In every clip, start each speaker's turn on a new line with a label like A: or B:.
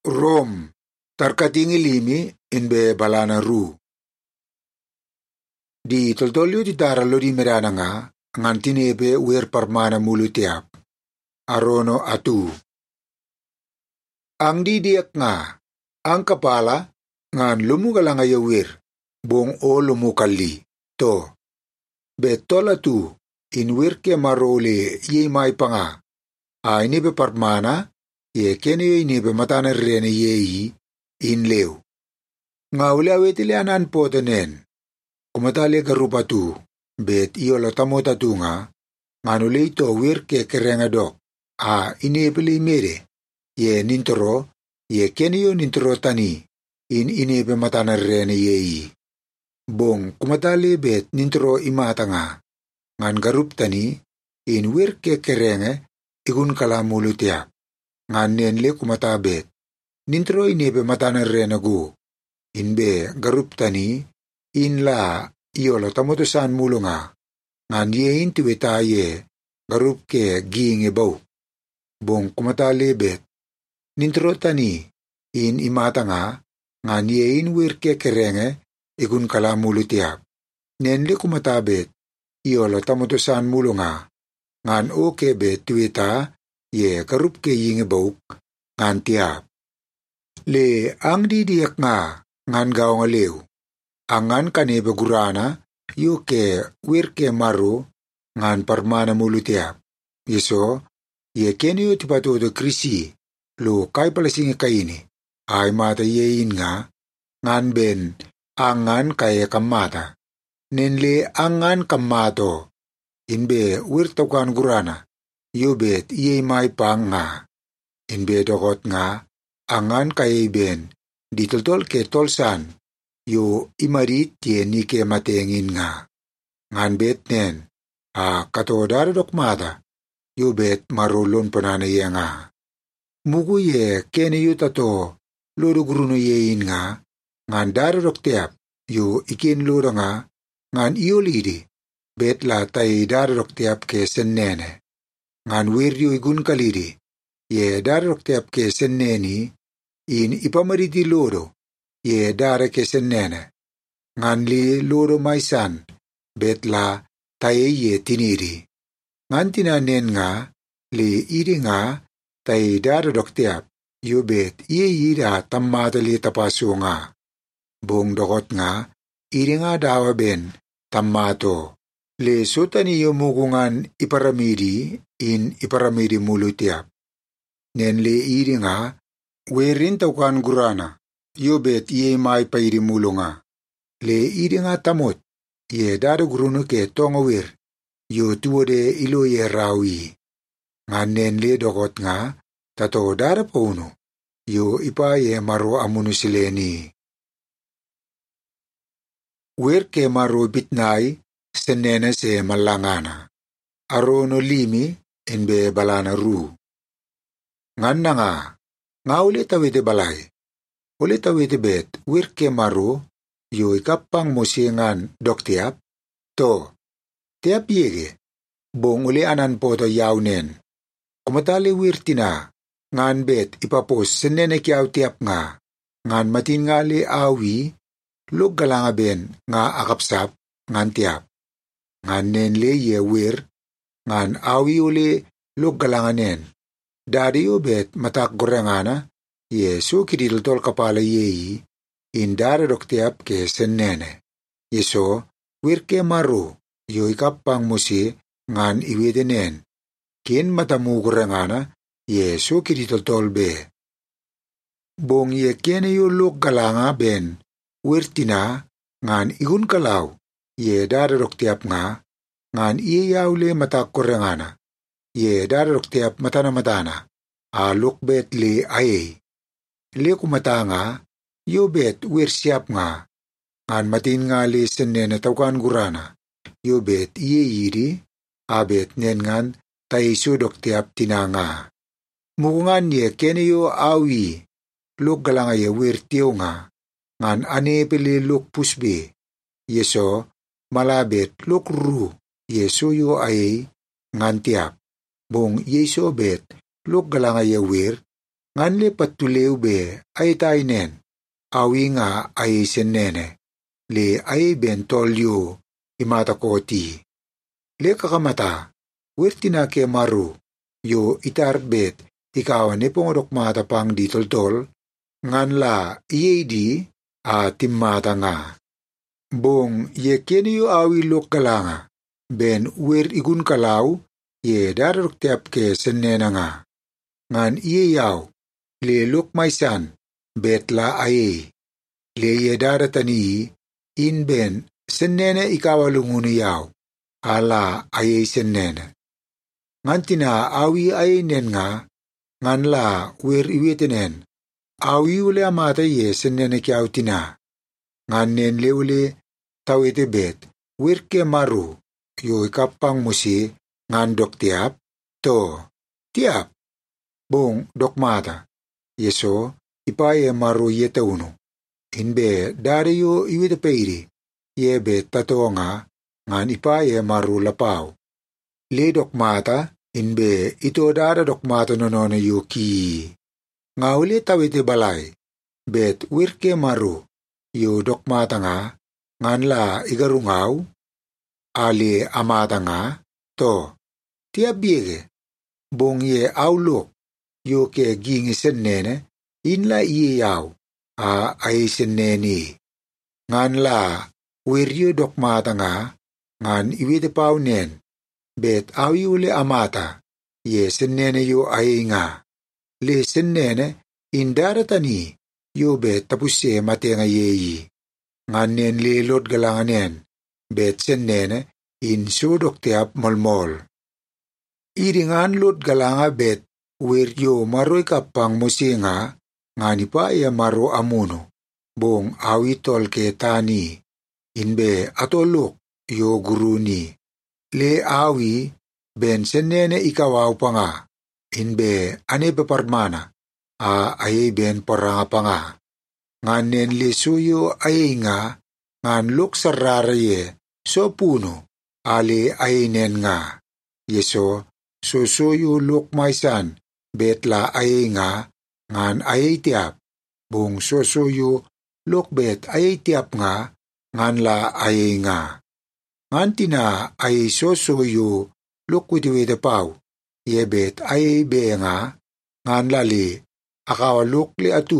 A: Rom, tarkatingi limi inbe balana ru. Di toltolyo di daralo di merana nga, ngan tinebe wer parmana mulu tiap. Arono atu. Ang didiak nga, ang kapala, ngan lumukala nga yawir, bong o lumukali, to. Betol atu, inwir ke marole ye may pa nga, inebe parmana, ye kene inebe matana rene yeyi, inlew. Nga ulawetili anan po tanen, kumatali garupatu, bet iyolo tamotatu nga, nganuli ito wir ke kerenga dok, inebeli mere, ye nintoro, ye kene yo nintoro tani, inebe matana rene yeyi. Bong kumatali bet nintoro imata nga, ngan garup tani, in wir ke kerenge, igun kalamulu tiap. Ngan nenle kumatabet, nintro inebe matana rene go, inbe garup tani, inla iyolo tamotosan mulu nga, ngan yein tiweta ye, garup ke giinge bau. Bong kumatali bet, nintro tani, in imata nga, ngan yein wir ke kerenge, igun kalamulu tiap. Nenle kumatabet, iyolo tamotosan mulu nga, ngan oke bet tiweta, ye garup ke yinge bauk, ngan tiap. Le ang didiak nga, ngan gao nga lew, angan kanebe gurana, yu ke wir ke maru, ngan parmana mulu tiap. Yeso, ye kene yu tipatodo krisi, lo kai palasingi kaini, ay mata yein nga, ngan ben, angan kaya kamata. Nenle angan kamato, inbe wir taukan gurana, yubet iye may pang nga. Inbe dokot nga, angan kay ben, ditoltol ke tolsan, yu imarit ye ni ke matengin nga. Ngan bet nen, katodaro dokmata, yubet marulon panana ye nga. Mugu ye kene yu tato, lodo gruno yein nga, ngan daro doktiap, yu ikin lodo nga, ngan iyo lidi, bet la tay daro doktiap ke sennene. Ngan wiryo igun kalidi, ye darok tiap ke senneni, in ipamariti lodo, ye dare ke sennene. Ngan li lodo maisan, bet la taye ye tiniri. Ngan tinanen nga, li iri nga, tay darok tiap, yu bet iye ira tammata li tapaso nga. Bong dokot nga, iri nga dawa ben, tammato. Le sutani yu mugungan iparamidi, in iparamidi mulu tiap. Nen le iri nga, werin taukan gurana, yu bet iye may pairi mulu nga. Le iri nga tamot, ye dada gurunu ke tonga wir, yu tuwode ilo ye rawi. Nga nen le dokot nga, tato dada pauno, yu ipa ye maro amunu sileni. Wer ke maro bitnay, senene se malangana. Arono limi, enbe balana ru. Ngan na nga ulit awete balay. Ulit awete bet, wir ke maru, yu ikapang musingan dok tiap, to, tiap yege, bong uli anan poto yaunen. Kumatali wir tina, ngan bet ipapos senene kiaw tiap nga, ngan matin nga li awi, log galanga ben nga akapsap, ngan tiap. Ngan nen le ye wir, ngan awi uli log galanga nen. Dari yu bet matak gorengana, Yesu kidiltol kapala yeyi, indara dok tiap ke sennene. Yeso, wir ke maru, yu ikapang musi, ngan iwedenen. Kin matamu gorengana, Yesu kidiltol be. Bong ye kene yu lok galanga ben, wir tina, ngan igun kalaw, ye dara dok tiap nga, ngan iye yaule matak gorengana. Ye darok tiap matana-matana, aluk bet li ayay. Li kumata nga, yu bet wir siap nga, ngan matin nga li senen taukan gurana, yu bet iye yiri, abet nen ngan tayo dok tiap tinanga. Mukungan ye kene yu awi, luk galanga ye wir tiyo nga, ngan anepili luk pusbe, yeso, malabet luk ru, yeso yu ayay, ngan tiap. Bong yeso bet, luk galanga ye wir, ngan le patuleu be ay tainen, awi nga ay senene, le ay ben tolyo imata koti. Le kakamata, wertina ke maru, yo itarbet ikaw ne pongorok mata pang di toltol, ngan la iye di a timmata nga. Bong ye keni yo awi lok kalanga, ben wer igun kalaw, ye darok tiap ke senena nga. Ngan iye yaw, le lok maisan, bet la aye, le ye daratani, in ben senene ikawalunguni yaw, ala aye senene. Ngan tina awi aye nen nga, ngan la wer iwetenen, awi ule amata ye senene kiaw tina. Ngan nen le ule tawete bet, wer ke maru, yo ikapang musi, ngan dok tiap, to, tiap, bong dok mata, yeso, ipaye maru yete uno. Inbe dare yo iwete peiri, ye bet tatonga, ngan ipaye maru lapaw. Le dok mata, inbe ito dara dok mata nonono yo ki. Nga ule tawete balay, bet wer ke maru, yo dok mata nga, ngan la igarungaw, ali amata nga, to, tiap biege, bong ye awlok, yo ke gingi senene, in la iye yaw, a ay seneni. Ngan la, wer yo dok mata nga, ngan iwete paw nen, bet awi ule amata, ye senene yo ay nga. Le senene, in daratani, yo bet tapuse mate nga yeyi. Ngan nen le lot galanganen, bet senene, in sodok tiap molmol. Iringan lot galanga bet, wer yo maroy kapang musi nga, ngan ipaya maro amuno, bong awi tol ke tani, inbe atolok yo guruni. Le awi, ben senene ikawaw pa nga, inbe ane paparmana, a aye ben paranga pa nga. Ngan nen le suyo aye nga, ngan lok sarara ye, so puno, ali aye nen nga. Yeso, so suyo lok maisan, bet la aye nga, ngan aye tiap, bong so suyo lok bet aye tiap nga, ngan la aye nga. Ngan tina aye so suyo lok witiwita paw, ye bet aye be nga, ngan la li, akawalok li atu,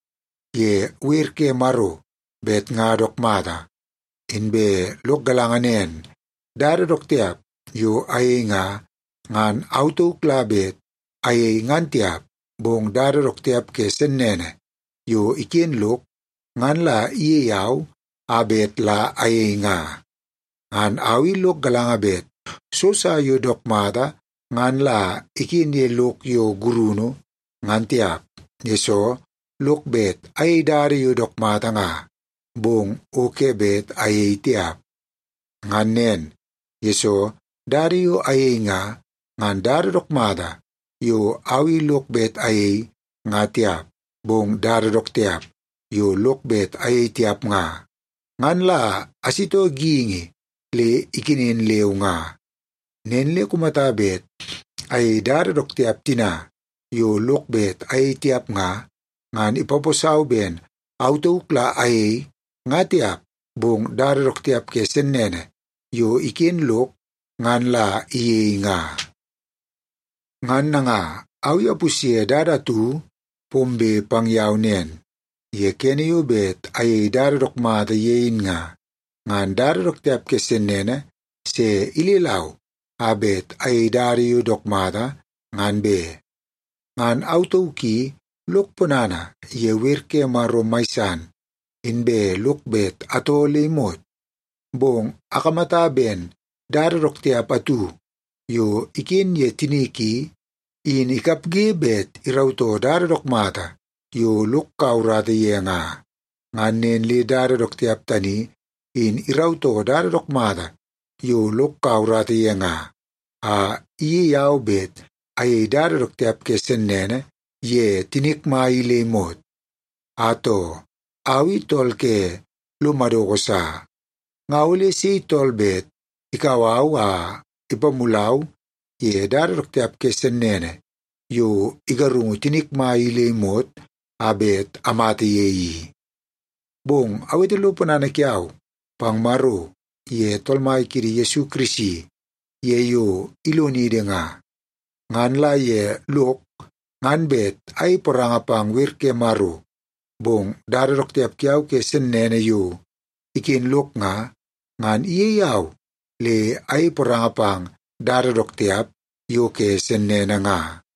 A: ye wer ke maro, bet nga dok mata, inbe lok galanganen, dara dok tiap, yo aye nga, ngan auto klabet, aye ngan tiap, bong dara dok tiap ke senene, yo ikin lok, ngan la iye yaw, abet la aye nga. Ngan awi lok galangabet, so sa yo dok mata, ngan la ikin ye lok yo guruno, ngan tiap, yeso, lok bet ay dari yo dok mata nga, bong oke bet ay tiap. Ngan nen, yeso, dari yo ay nga, ngan dari dok mata, yo awi lok bet ay nga tiap, bong dari dok tiap, yo lok bet ay tiap nga. Ngan la asito gingi, le ikinin leo nga. Nen le kumatabet, ay dari dok tiap tina, yo lok bet ay tiap nga, ngan ipaposaw ben, autoukla ay nga tiap, bong dari dok tiap ke senene, yo ikin lok, ngan la iye nga. Ngan na nga, awi apusye dadatu, pombe pangyaw nen, ye kene yo bet ay dari dok mata yein nga, ngan dari dok tiap ke senene, se ililaw, abet ay dari yo dok mata, ngan be. Ngan autouki, lok punana, ye wirke maro maisan, inbe lok bet ato limot, bong akamata ben, darok tiap atu, yo ikin ye tiniki, in ikapge bet irauto darok mata, yo lok kaurata ye nga. Ngan nen li darok tiap tani, in irauto darok mata, yo lok kaurata ye nga. A iye yaw bet, ay darok tiap ke senene, ye tinikma ilimot. Ato, awi tol ke lumado ko sa. Nga uli si tol bet, ikawaw a ipamulaw, ye darok tiap ke senene, yo igarungo tinik mailimot abet amati yeyi. Bong awit lupa na kiaw pang maro ye tolmai kiri Yesu Krisi ye yo iloni de nga. Ngan la ye luk ngan bet ay poranga pang wir ke maro. Bong darok tiap kiaw ke sen nene yo ikin luk nga ngan iye yaw le ay poranga pang darok tiap yo ke sen nene nga.